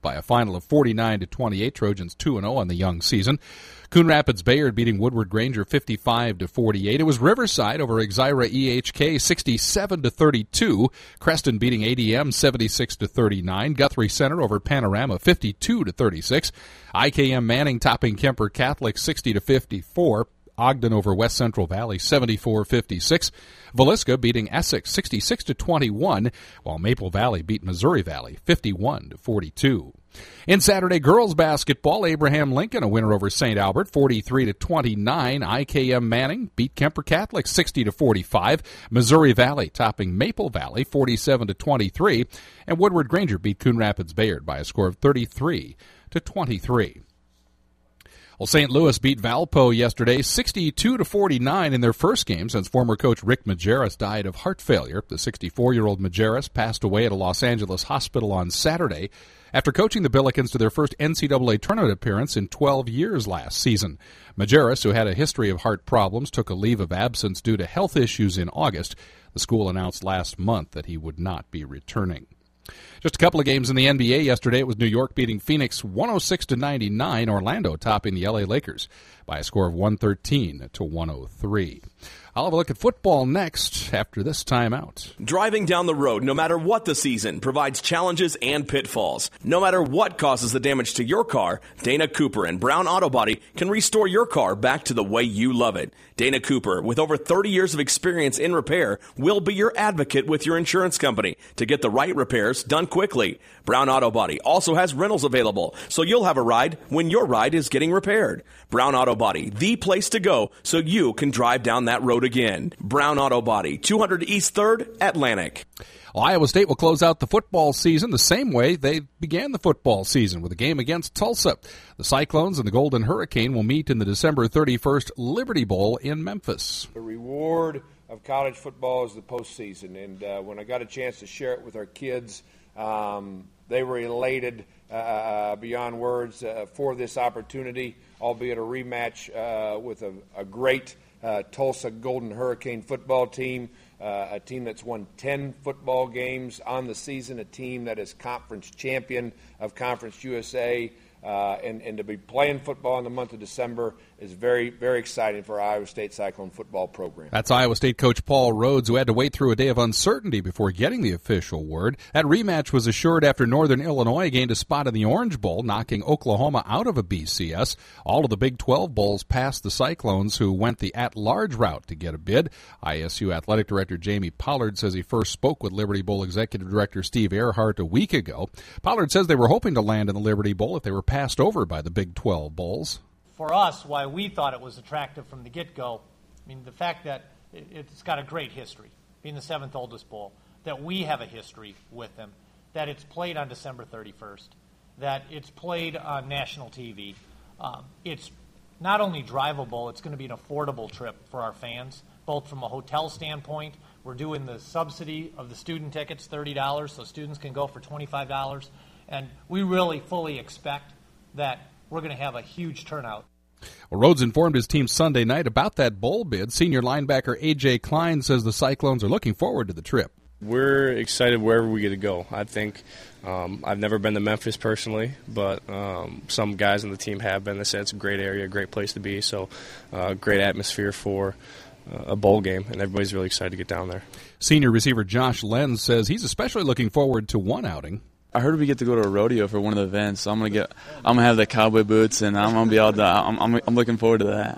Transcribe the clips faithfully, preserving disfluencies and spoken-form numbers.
by a final of forty-nine to twenty-eight. Trojans two and oh on the young season. Coon Rapids Bayard beating Woodward Granger fifty-five to forty-eight. It was Riverside over Exira E H K sixty-seven to thirty-two. Creston beating A D M seventy-six to thirty-nine. Guthrie Center over Panorama fifty-two to thirty-six. I K M Manning topping Kemper Catholic sixty to fifty-four. Ogden over West Central Valley seventy-four fifty-six. Villisca beating Essex sixty-six to twenty-one, while Maple Valley beat Missouri Valley fifty-one to forty-two. In Saturday girls basketball, Abraham Lincoln a winner over Saint Albert forty-three to twenty-nine. I K M Manning beat Kemper Catholic sixty to forty-five. Missouri Valley topping Maple Valley forty-seven to twenty-three, and Woodward Granger beat Coon Rapids Bayard by a score of thirty-three to twenty-three. Well, Saint Louis beat Valpo yesterday sixty-two to forty-nine in their first game since former coach Rick Majerus died of heart failure. The sixty-four-year-old Majerus passed away at a Los Angeles hospital on Saturday after coaching the Billikens to their first N C double A tournament appearance in twelve years last season. Majerus, who had a history of heart problems, took a leave of absence due to health issues in August. The school announced last month that he would not be returning. Just a couple of games in the N B A yesterday. It was New York beating Phoenix one oh six to ninety-nine, Orlando topping the L A Lakers by a score of one thirteen to one oh three. I'll have a look at football next after this timeout. Driving down the road, no matter what the season, provides challenges and pitfalls. No matter what causes the damage to your car, Dana Cooper and Brown Auto Body can restore your car back to the way you love it. Dana Cooper, with over thirty years of experience in repair, will be your advocate with your insurance company to get the right repairs done quickly. Brown Auto Body also has rentals available, so you'll have a ride when your ride is getting repaired. Brown Auto Body, the place to go so you can drive down that road again. Brown Auto Body, two hundred East third, Atlantic. Iowa State will close out the football season the same way they began the football season, with a game against Tulsa. The Cyclones and the Golden Hurricane will meet in the December thirty-first Liberty Bowl in Memphis. The reward of college football is the postseason, and uh, when I got a chance to share it with our kids, um, they were elated uh, beyond words uh, for this opportunity, albeit a rematch uh, with a, a great Uh, Tulsa Golden Hurricane football team, uh, a team that's won ten football games on the season, a team that is conference champion of Conference U S A, uh, and, and to be playing football in the month of December is very, very exciting for our Iowa State Cyclone football program. That's Iowa State coach Paul Rhodes, who had to wait through a day of uncertainty before getting the official word. That rematch was assured after Northern Illinois gained a spot in the Orange Bowl, knocking Oklahoma out of a B C S. All of the Big twelve bowls passed the Cyclones, who went the at-large route to get a bid. I S U Athletic Director Jamie Pollard says he first spoke with Liberty Bowl Executive Director Steve Earhart a week ago. Pollard says they were hoping to land in the Liberty Bowl if they were passed over by the Big twelve bowls. For us, why we thought it was attractive from the get-go, I mean, the fact that it's got a great history, being the seventh oldest bowl, that we have a history with them, that it's played on December thirty-first, that it's played on national T V. Um, it's not only drivable, it's going to be an affordable trip for our fans, both from a hotel standpoint. We're doing the subsidy of the student tickets, thirty dollars, so students can go for twenty-five dollars. And we really fully expect that we're going to have a huge turnout. Well, Rhodes informed his team Sunday night about that bowl bid. Senior linebacker A J. Klein says the Cyclones are looking forward to the trip. We're excited wherever we get to go. I think um, I've never been to Memphis personally, but um, some guys on the team have been. They said it's a great area, a great place to be, so uh, great atmosphere for uh, a bowl game, and everybody's really excited to get down there. Senior receiver Josh Lenz says he's especially looking forward to one outing. I heard we get to go to a rodeo for one of the events, so I'm gonna get, I'm gonna have the cowboy boots, and I'm gonna be all. I'm, I'm, I'm looking forward to that.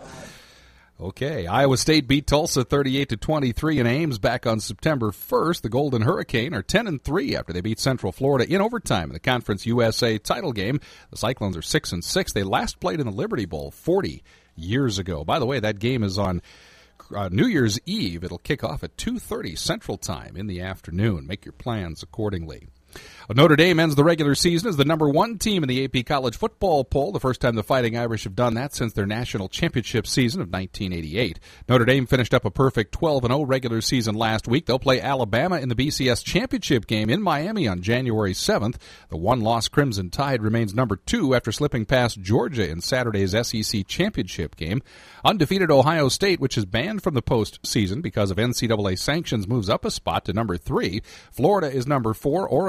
Okay, Iowa State beat Tulsa thirty-eight to twenty-three in Ames back on September first. The Golden Hurricane are ten and three after they beat Central Florida in overtime in the Conference U S A title game. The Cyclones are six and six. They last played in the Liberty Bowl forty years ago. By the way, that game is on uh, New Year's Eve. It'll kick off at two thirty Central Time in the afternoon. Make your plans accordingly. Notre Dame ends the regular season as the number one team in the A P College Football Poll, the first time the Fighting Irish have done that since their national championship season of nineteen eighty-eight. Notre Dame finished up a perfect twelve and oh regular season last week. They'll play Alabama in the B C S championship game in Miami on January seventh. The one-loss Crimson Tide remains number two after slipping past Georgia in Saturday's S E C championship game. Undefeated Ohio State, which is banned from the postseason because of N C double A sanctions, moves up a spot to number three. Florida is number four. Oregon is fifth.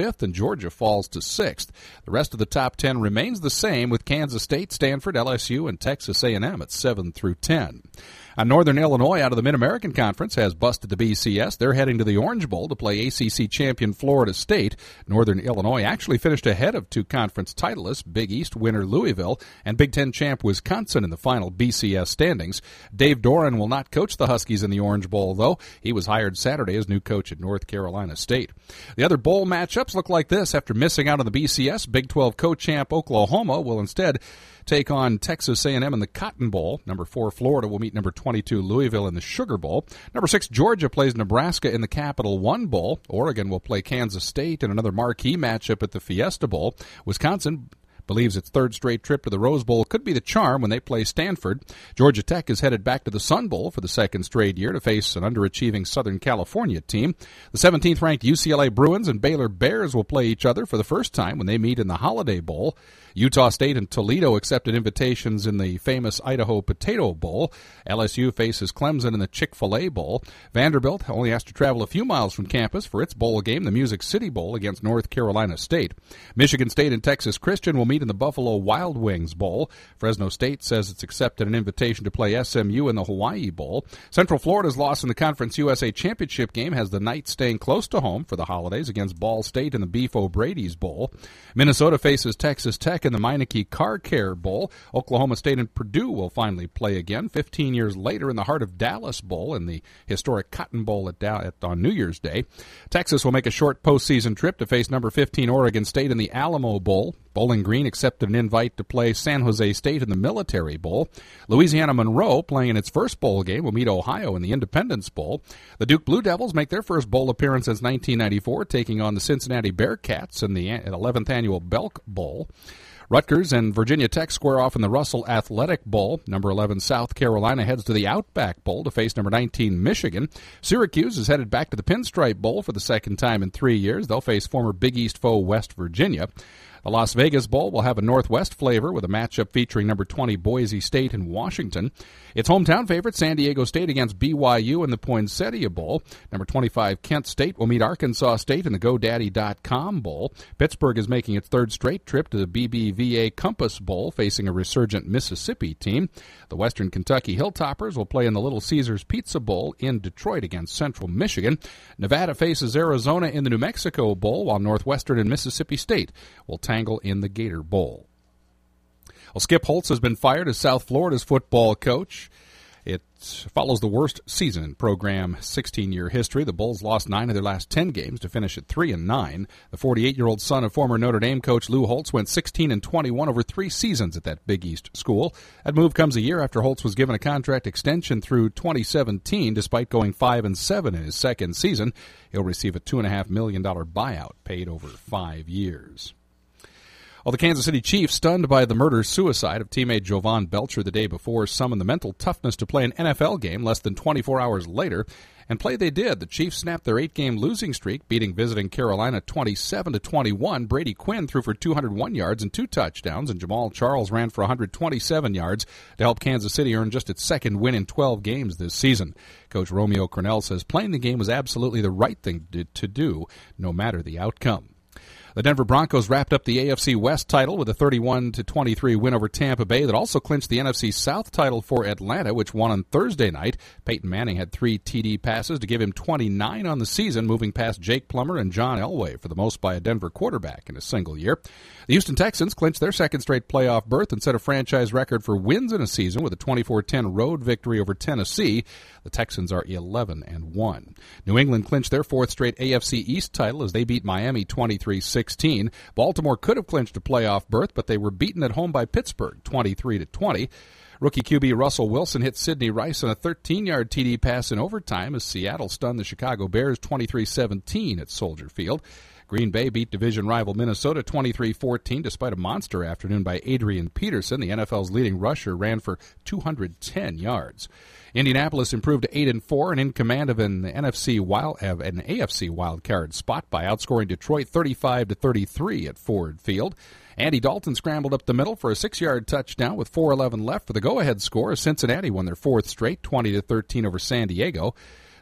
fifth, and Georgia falls to sixth. The rest of the top ten remains the same, with Kansas State, Stanford, L S U, and Texas A and M at seven through ten. Uh, Northern Illinois, out of the Mid-American Conference, has busted the B C S. They're heading to the Orange Bowl to play A C C champion Florida State. Northern Illinois actually finished ahead of two conference titleists, Big East winner Louisville and Big Ten champ Wisconsin in the final B C S standings. Dave Doran will not coach the Huskies in the Orange Bowl, though. He was hired Saturday as new coach at North Carolina State. The other bowl matchups look like this. After missing out on the B C S, Big twelve co-champ Oklahoma will instead take on Texas A and M in the Cotton Bowl. Number four, Florida, will meet number twenty-two, Louisville, in the Sugar Bowl. Number six, Georgia, plays Nebraska in the Capital One Bowl. Oregon will play Kansas State in another marquee matchup at the Fiesta Bowl. Wisconsin believes its third straight trip to the Rose Bowl could be the charm when they play Stanford. Georgia Tech is headed back to the Sun Bowl for the second straight year to face an underachieving Southern California team. The seventeenth-ranked U C L A Bruins and Baylor Bears will play each other for the first time when they meet in the Holiday Bowl. Utah State and Toledo accepted invitations in the famous Idaho Potato Bowl. L S U faces Clemson in the Chick-fil-A Bowl. Vanderbilt only has to travel a few miles from campus for its bowl game, the Music City Bowl, against North Carolina State. Michigan State and Texas Christian will meet in the Buffalo Wild Wings Bowl. Fresno State says it's accepted an invitation to play S M U in the Hawaii Bowl. Central Florida's loss in the Conference U S A Championship game has the Knights staying close to home for the holidays against Ball State in the Beef O'Brady's Bowl. Minnesota faces Texas Tech in the Meineke Car Care Bowl. Oklahoma State and Purdue will finally play again fifteen years later in the Heart of Dallas Bowl in the historic Cotton Bowl at, da- at on New Year's Day. Texas will make a short postseason trip to face number fifteen Oregon State in the Alamo Bowl. Bowling Green accepted an invite to play San Jose State in the Military Bowl. Louisiana Monroe, playing in its first bowl game, will meet Ohio in the Independence Bowl. The Duke Blue Devils make their first bowl appearance since nineteen ninety-four, taking on the Cincinnati Bearcats in the eleventh annual Belk Bowl. Rutgers and Virginia Tech square off in the Russell Athletic Bowl. Number eleven South Carolina heads to the Outback Bowl to face number nineteen Michigan. Syracuse is headed back to the Pinstripe Bowl for the second time in three years. They'll face former Big East foe West Virginia. The Las Vegas Bowl will have a Northwest flavor with a matchup featuring number twenty Boise State and Washington. Its hometown favorite, San Diego State, against B Y U in the Poinsettia Bowl. Number twenty-five Kent State will meet Arkansas State in the GoDaddy dot com Bowl. Pittsburgh is making its third straight trip to the B B V A Compass Bowl, facing a resurgent Mississippi team. The Western Kentucky Hilltoppers will play in the Little Caesars Pizza Bowl in Detroit against Central Michigan. Nevada faces Arizona in the New Mexico Bowl, while Northwestern and Mississippi State will tangle in the Gator Bowl. Well, Skip Holtz has been fired as South Florida's football coach. It follows the worst season in program sixteen-year history. The Bulls lost nine of their last ten games to finish at three and nine. The forty-eight-year-old son of former Notre Dame coach Lou Holtz went sixteen and twenty-one over three seasons at that Big East school. That move comes a year after Holtz was given a contract extension through twenty seventeen, despite going five and seven in his second season. He'll receive a two and a half million dollar buyout paid over five years. Well, the Kansas City Chiefs, stunned by the murder-suicide of teammate Jovan Belcher the day before, summoned the mental toughness to play an N F L game less than twenty-four hours later, and play they did. The Chiefs snapped their eight-game losing streak, beating visiting Carolina twenty-seven to twenty-one. Brady Quinn threw for two hundred one yards and two touchdowns, and Jamal Charles ran for one hundred twenty-seven yards to help Kansas City earn just its second win in twelve games this season. Coach Romeo Crennel says playing the game was absolutely the right thing to do, no matter the outcome. The Denver Broncos wrapped up the A F C West title with a thirty-one to twenty-three win over Tampa Bay that also clinched the N F C South title for Atlanta, which won on Thursday night. Peyton Manning had three T D passes to give him twenty-nine on the season, moving past Jake Plummer and John Elway for the most by a Denver quarterback in a single year. The Houston Texans clinched their second straight playoff berth and set a franchise record for wins in a season with a twenty-four ten road victory over Tennessee. The Texans are eleven and one. New England clinched their fourth straight A F C East title as they beat Miami twenty-three sixteen. Baltimore could have clinched a playoff berth, but they were beaten at home by Pittsburgh twenty-three to twenty. Rookie Q B Russell Wilson hit Sidney Rice on a thirteen-yard T D pass in overtime as Seattle stunned the Chicago Bears twenty-three seventeen at Soldier Field. Green Bay beat division rival Minnesota twenty-three fourteen despite a monster afternoon by Adrian Peterson. The N F L's leading rusher ran for two hundred ten yards. Indianapolis improved to eight and four and in command of an N F C wild, uh, an A F C wildcard spot by outscoring Detroit thirty-five to thirty-three at Ford Field. Andy Dalton scrambled up the middle for a six-yard touchdown with four eleven left for the go-ahead score as Cincinnati won their fourth straight, twenty to thirteen over San Diego.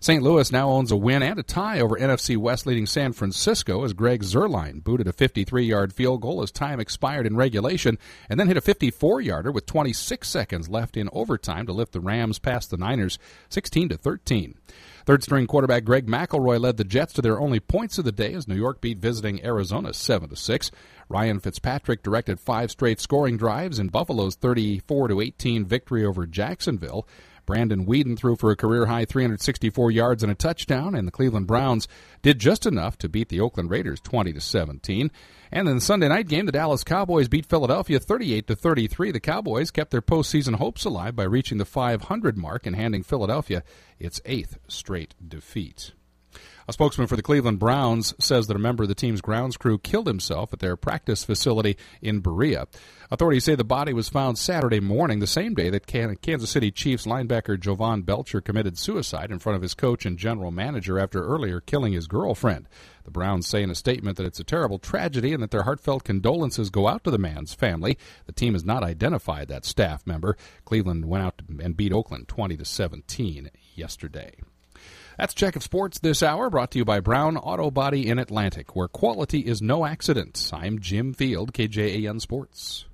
Saint Louis now owns a win and a tie over N F C West leading San Francisco as Greg Zuerlein booted a fifty-three-yard field goal as time expired in regulation and then hit a fifty-four-yarder with twenty-six seconds left in overtime to lift the Rams past the Niners sixteen to thirteen. Third-string quarterback Greg McElroy led the Jets to their only points of the day as New York beat visiting Arizona seven to six. Ryan Fitzpatrick directed five straight scoring drives in Buffalo's thirty-four to eighteen victory over Jacksonville. Brandon Weeden threw for a career-high three hundred sixty-four yards and a touchdown, and the Cleveland Browns did just enough to beat the Oakland Raiders twenty to seventeen. And in the Sunday night game, the Dallas Cowboys beat Philadelphia thirty-eight to thirty-three. The Cowboys kept their postseason hopes alive by reaching the five hundred mark and handing Philadelphia its eighth straight defeat. A spokesman for the Cleveland Browns says that a member of the team's grounds crew killed himself at their practice facility in Berea. Authorities say the body was found Saturday morning, the same day that Kansas City Chiefs linebacker Jovan Belcher committed suicide in front of his coach and general manager after earlier killing his girlfriend. The Browns say in a statement that it's a terrible tragedy and that their heartfelt condolences go out to the man's family. The team has not identified that staff member. Cleveland went out and beat Oakland twenty to seventeen yesterday. That's Check of Sports this hour, brought to you by Brown Auto Body in Atlantic, where quality is no accident. I'm Jim Field, K J A N Sports.